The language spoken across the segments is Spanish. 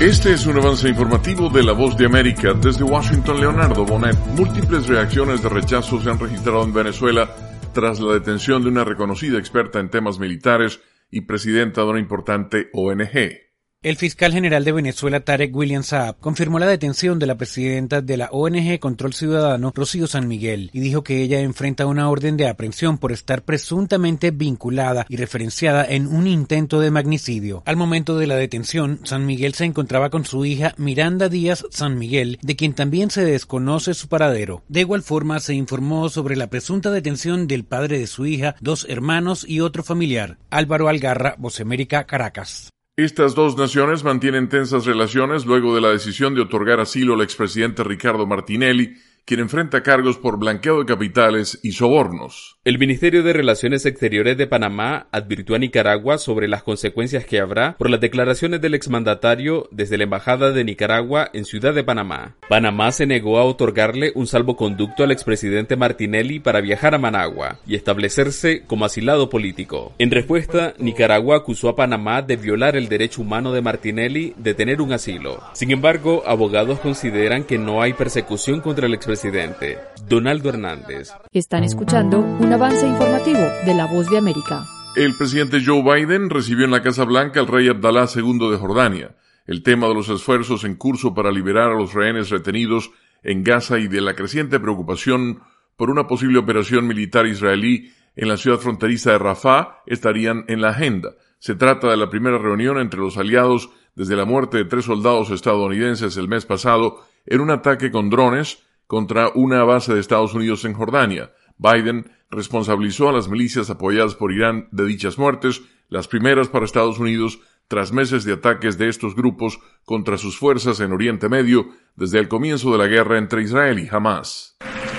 Este es un avance informativo de La Voz de América. Desde Washington, Leonardo Bonet. Múltiples reacciones de rechazo se han registrado en Venezuela tras la detención de una reconocida experta en temas militares y presidenta de una importante ONG. El fiscal general de Venezuela, Tarek William Saab, confirmó la detención de la presidenta de la ONG Control Ciudadano, Rocío San Miguel, y dijo que ella enfrenta una orden de aprehensión por estar presuntamente vinculada y referenciada en un intento de magnicidio. Al momento de la detención, San Miguel se encontraba con su hija Miranda Díaz San Miguel, de quien también se desconoce su paradero. De igual forma, se informó sobre la presunta detención del padre de su hija, dos hermanos y otro familiar. Álvaro Algarra, Voz de América, Caracas. Estas dos naciones mantienen tensas relaciones luego de la decisión de otorgar asilo al expresidente Ricardo Martinelli, quien enfrenta cargos por blanqueo de capitales y sobornos. El Ministerio de Relaciones Exteriores de Panamá advirtió a Nicaragua sobre las consecuencias que habrá por las declaraciones del exmandatario desde la Embajada de Nicaragua en Ciudad de Panamá. Panamá se negó a otorgarle un salvoconducto al expresidente Martinelli para viajar a Managua y establecerse como asilado político. En respuesta, Nicaragua acusó a Panamá de violar el derecho humano de Martinelli de tener un asilo. Sin embargo, abogados consideran que no hay persecución contra el expresidente. Donaldo Hernández. Están escuchando un avance informativo de La Voz de América. El presidente Joe Biden recibió en la Casa Blanca al rey Abdalá II de Jordania. El tema de los esfuerzos en curso para liberar a los rehenes retenidos en Gaza y de la creciente preocupación por una posible operación militar israelí en la ciudad fronteriza de Rafah estarían en la agenda. Se trata de la primera reunión entre los aliados desde la muerte de 3 soldados estadounidenses el mes pasado en un ataque con drones contra una base de Estados Unidos en Jordania. Biden responsabilizó a las milicias apoyadas por Irán de dichas muertes, las primeras para Estados Unidos tras meses de ataques de estos grupos contra sus fuerzas en Oriente Medio desde el comienzo de la guerra entre Israel y Hamás.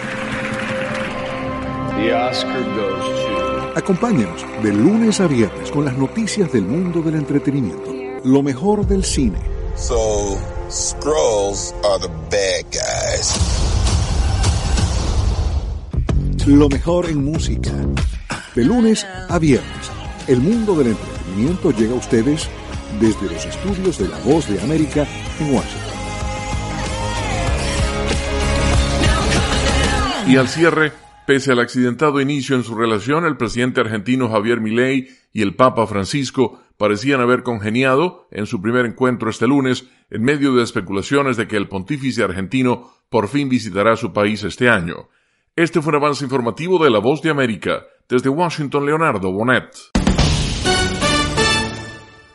Acompáñenos de lunes a viernes con las noticias del mundo del entretenimiento, lo mejor del cine. So, Skrulls are the bad guys. Lo mejor en música. De lunes a viernes, el mundo del entretenimiento llega a ustedes desde los estudios de La Voz de América en Washington. Y al cierre, pese al accidentado inicio en su relación, el presidente argentino Javier Milei y el Papa Francisco parecían haber congeniado en su primer encuentro este lunes en medio de especulaciones de que el pontífice argentino por fin visitará su país este año. Este fue un avance informativo de La Voz de América. Desde Washington, Leonardo Bonet.